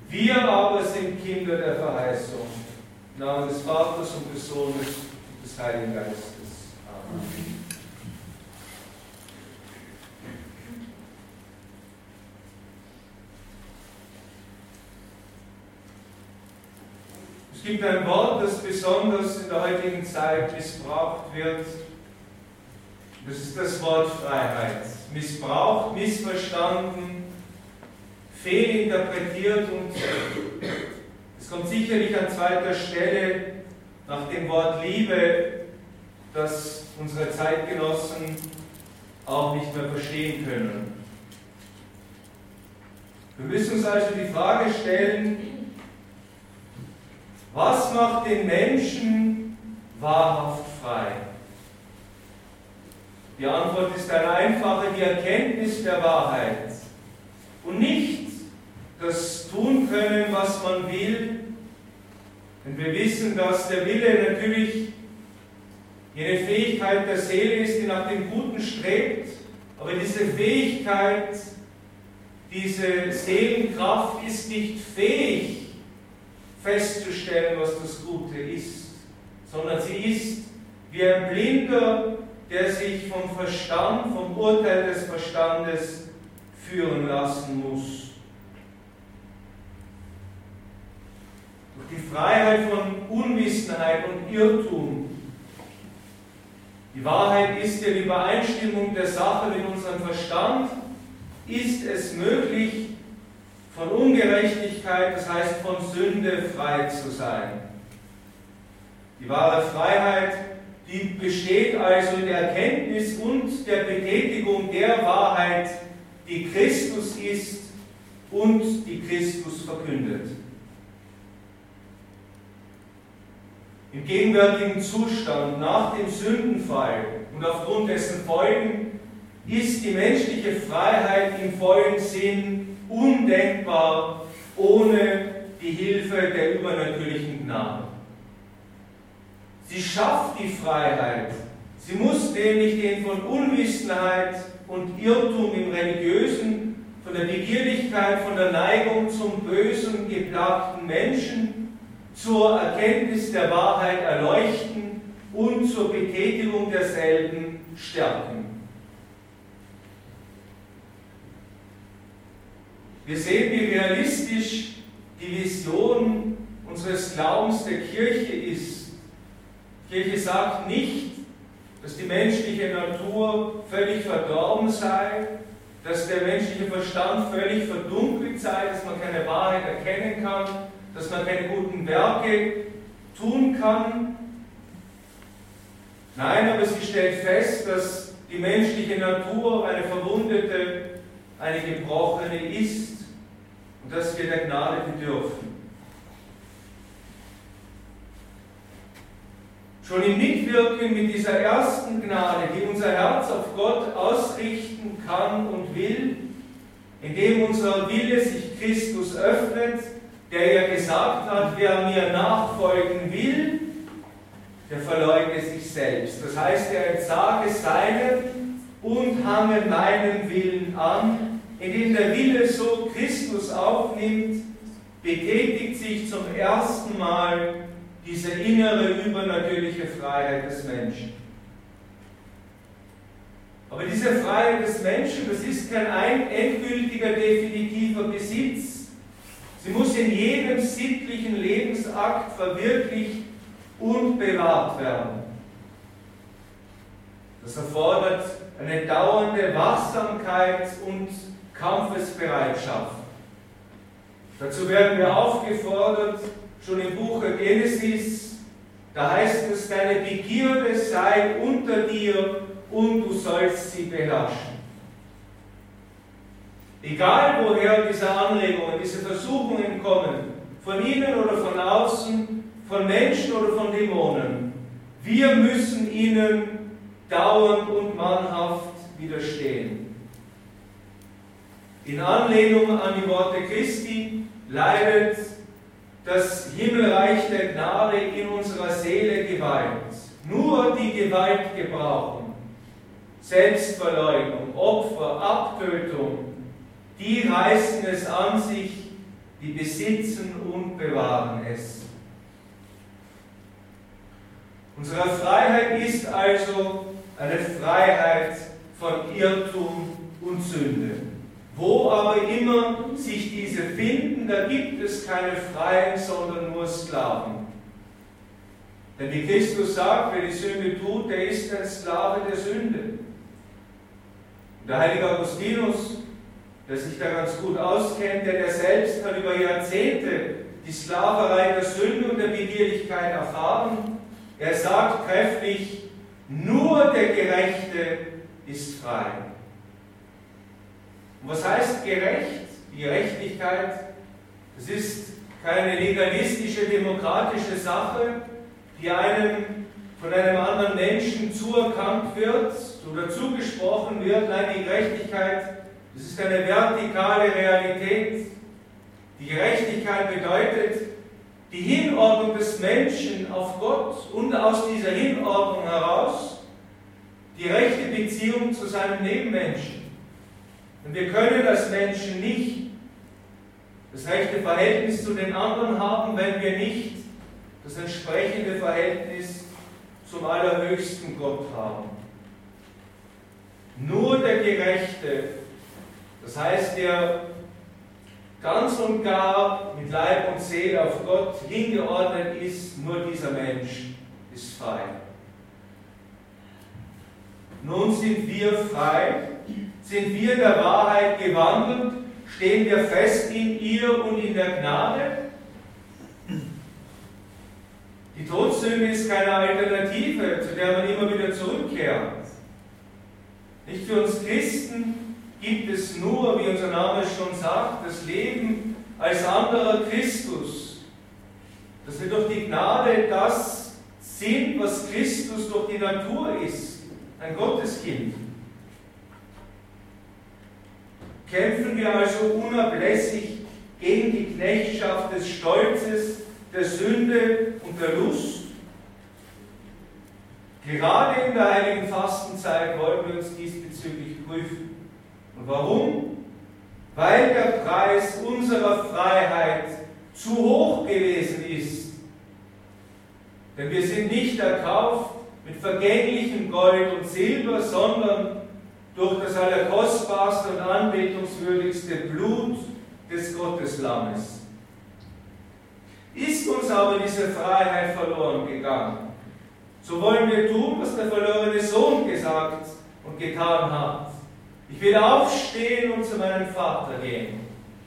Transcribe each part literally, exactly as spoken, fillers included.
Wir aber sind Kinder der Verheißung. Im Namen des Vaters und des Sohnes und des Heiligen Geistes. Amen. Es gibt ein Wort, das besonders in der heutigen Zeit missbraucht wird. Das ist das Wort Freiheit. Missbraucht, missverstanden, fehlinterpretiert und es kommt sicherlich an zweiter Stelle nach dem Wort Liebe, das unsere Zeitgenossen auch nicht mehr verstehen können. Wir müssen uns also die Frage stellen, was macht den Menschen wahrhaft frei? Die Antwort ist eine einfache, die Erkenntnis der Wahrheit. Und nicht das tun können, was man will. Denn wir wissen, dass der Wille natürlich jene Fähigkeit der Seele ist, die nach dem Guten strebt. Aber diese Fähigkeit, diese Seelenkraft ist nicht fähig, festzustellen, was das Gute ist, sondern sie ist wie ein Blinder, der sich vom Verstand, vom Urteil des Verstandes führen lassen muss. Durch die Freiheit von Unwissenheit und Irrtum. Die Wahrheit ist ja die Übereinstimmung der Sache mit unserem Verstand, ist es möglich, von Ungerechtigkeit, das heißt von Sünde, frei zu sein. Die wahre Freiheit, die besteht also in der Erkenntnis und der Betätigung der Wahrheit, die Christus ist und die Christus verkündet. Im gegenwärtigen Zustand, nach dem Sündenfall und aufgrund dessen Folgen, ist die menschliche Freiheit im vollen Sinn undenkbar ohne die Hilfe der übernatürlichen Gnade. Sie schafft die Freiheit. Sie muss nämlich den von Unwissenheit und Irrtum im Religiösen, von der Begierlichkeit, von der Neigung zum Bösen geplagten Menschen zur Erkenntnis der Wahrheit erleuchten und zur Betätigung derselben stärken. Wir sehen, wie realistisch die Vision unseres Glaubens der Kirche ist. Die Kirche sagt nicht, dass die menschliche Natur völlig verdorben sei, dass der menschliche Verstand völlig verdunkelt sei, dass man keine Wahrheit erkennen kann, dass man keine guten Werke tun kann. Nein, aber sie stellt fest, dass die menschliche Natur eine verwundete, eine gebrochene ist und dass wir der Gnade bedürfen. Schon im Mitwirken mit dieser ersten Gnade, die unser Herz auf Gott ausrichten kann und will, indem unser Wille sich Christus öffnet, der ja gesagt hat, wer mir nachfolgen will, der verleugne sich selbst. Das heißt, er entsage seinen und hange meinen Willen an, indem der Wille so Christus aufnimmt, betätigt sich zum ersten Mal diese innere, übernatürliche Freiheit des Menschen. Aber diese Freiheit des Menschen, das ist kein ein endgültiger, definitiver Besitz. Sie muss in jedem sittlichen Lebensakt verwirklicht und bewahrt werden. Das erfordert eine dauernde Wachsamkeit und Kampfesbereitschaft. Dazu werden wir aufgefordert, schon im Buche Genesis, da heißt es, deine Begierde sei unter dir und du sollst sie beherrschen. Egal woher diese Anregungen, diese Versuchungen kommen, von innen oder von außen, von Menschen oder von Dämonen, wir müssen ihnen dauernd und mannhaft widerstehen. In Anlehnung an die Worte Christi leidet das Himmelreich der Gnade in unserer Seele Gewalt. Nur die Gewalt gebrauchen, Selbstverleugnung, Opfer, Abtötung, die reißen es an sich, die besitzen und bewahren es. Unsere Freiheit ist also eine Freiheit von Irrtum und Sünde. Wo aber immer sich diese finden, da gibt es keine Freien, sondern nur Sklaven. Denn wie Christus sagt, wer die Sünde tut, der ist ein Sklave der Sünde. Und der heilige Augustinus, der sich da ganz gut auskennt, der, der selbst hat über Jahrzehnte die Sklaverei der Sünde und der Begierlichkeit erfahren, er sagt kräftig, nur der Gerechte ist frei. Und was heißt gerecht? Die Gerechtigkeit, das ist keine legalistische, demokratische Sache, die einem von einem anderen Menschen zuerkannt wird oder zugesprochen wird. Nein, die Gerechtigkeit, das ist eine vertikale Realität. Die Gerechtigkeit bedeutet die Hinordnung des Menschen auf Gott und aus dieser Hinordnung heraus die rechte Beziehung zu seinem Nebenmenschen. Und wir können als Menschen nicht das rechte Verhältnis zu den anderen haben, wenn wir nicht das entsprechende Verhältnis zum allerhöchsten Gott haben. Nur der Gerechte, das heißt, der ganz und gar mit Leib und Seele auf Gott hingeordnet ist, nur dieser Mensch ist frei. Nun sind wir frei, sind wir in der Wahrheit gewandelt, stehen wir fest in ihr und in der Gnade. Die Todsünde ist keine Alternative, zu der man immer wieder zurückkehrt. Nicht für uns Christen gibt es nur, wie unser Name schon sagt, das Leben als anderer Christus. Dass wir durch die Gnade das sind, was Christus durch die Natur ist, ein Gotteskind. Kämpfen wir also unablässig gegen die Knechtschaft des Stolzes, der Sünde und der Lust. Gerade in der heiligen Fastenzeit wollen wir uns diesbezüglich prüfen. Und warum? Weil der Preis unserer Freiheit zu hoch gewesen ist. Denn wir sind nicht erkauft mit vergänglichem Gold und Silber, sondern durch das allerkostbarste und anbetungswürdigste Blut des Gotteslammes. Ist uns aber diese Freiheit verloren gegangen, so wollen wir tun, was der verlorene Sohn gesagt und getan hat. Ich will aufstehen und zu meinem Vater gehen.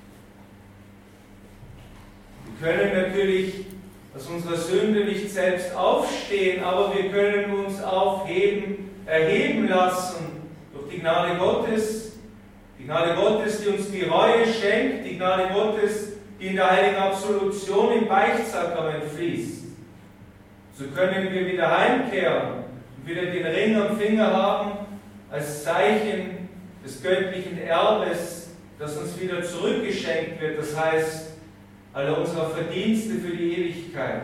Wir können natürlich aus unserer Sünde nicht selbst aufstehen, aber wir können uns aufheben, erheben lassen durch die Gnade Gottes. Die Gnade Gottes, die uns die Reue schenkt, die Gnade Gottes, die in der heiligen Absolution im Beichtsakrament fließt. So können wir wieder heimkehren und wieder den Ring am Finger haben als Zeichen des göttlichen Erbes, das uns wieder zurückgeschenkt wird, das heißt, alle unserer Verdienste für die Ewigkeit.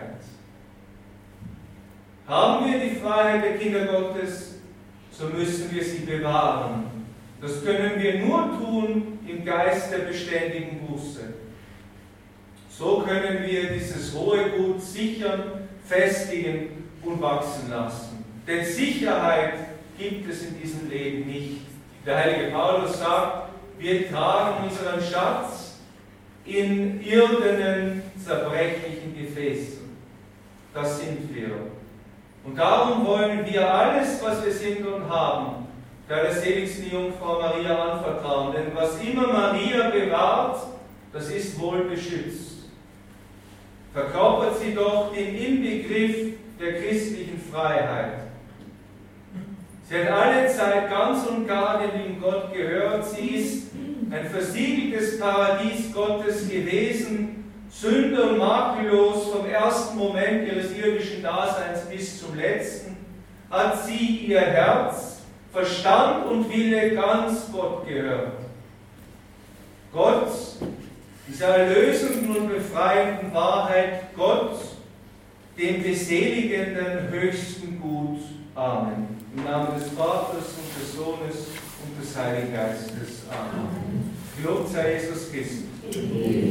Haben wir die Freiheit der Kinder Gottes, so müssen wir sie bewahren. Das können wir nur tun im Geist der beständigen Buße. So können wir dieses hohe Gut sichern, festigen und wachsen lassen. Denn Sicherheit gibt es in diesem Leben nicht. Der heilige Paulus sagt, wir tragen unseren Schatz in irdenen, zerbrechlichen Gefäßen. Das sind wir. Und darum wollen wir alles, was wir sind und haben, der seligsten Jungfrau Maria anvertrauen. Denn was immer Maria bewahrt, das ist wohl beschützt. Verkörpert sie doch den Inbegriff der christlichen Freiheit. Sie hat alle Zeit ganz und gar dem lieben Gott gehört. Sie ist ein versiegeltes Paradies Gottes gewesen, Sünder und makellos vom ersten Moment ihres irdischen Daseins bis zum letzten, hat sie ihr Herz, Verstand und Wille ganz Gott gehört. Gott, dieser erlösenden und befreienden Wahrheit, Gott, dem beseligenden höchsten Gut. Amen. Im Namen des Vaters und des Sohnes und des Heiligen Geistes. Amen. Gelobt sei Jesus Christus.